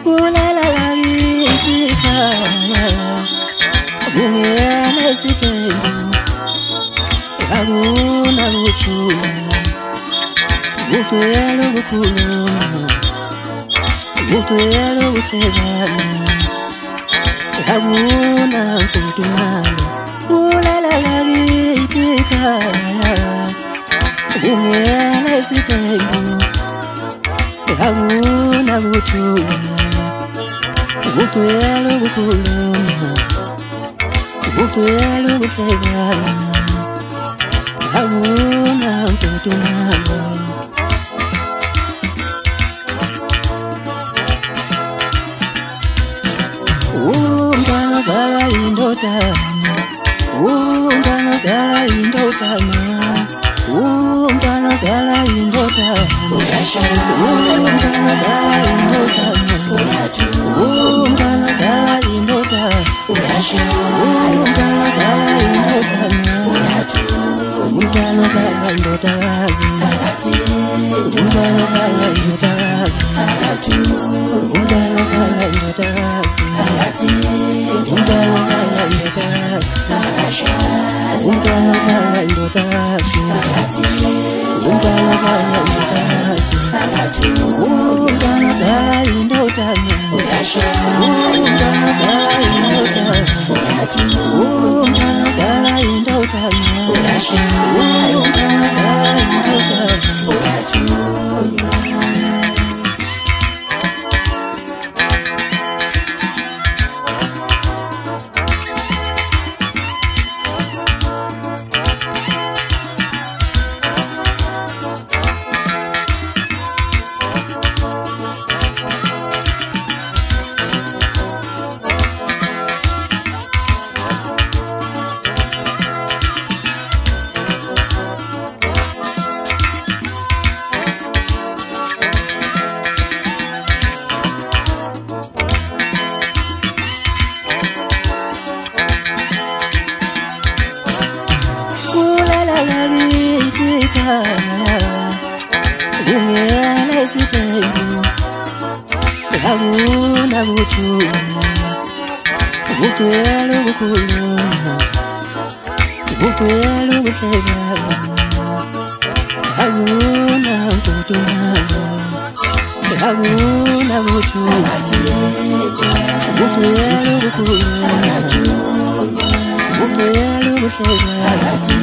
Kulala itika Bungela sitendo Aguna uchula Bukelo bukulona Bukelo busegana Aguna mfutumalo Kulala itika Bungela sitendo Aguna uchula Bukelo bukulona Bukelo busegana Aguna mfutumalo Umntwana zala indodana Umntwana zala indodana Umntwana zala indodana Umntwana zala indodana Umntwana zala indodana Umntwana zala indodana Umntwana zala indodakazi Umntwana zala indodakazi Umntwana zala indodakazi Umntwana zala indodakazi Umntwana zala indodakazi Umntwana zala indodakazi Umntwana zala indodana Umntwana zala indodana Umntwana zala indodana Umntwana zala indodana Bungela sitendo Aguna uchula Bukelo bukulona Bukelo busegana Aguna mfutumalo Aguna uchula Bukelo bukulona Bukelo busegana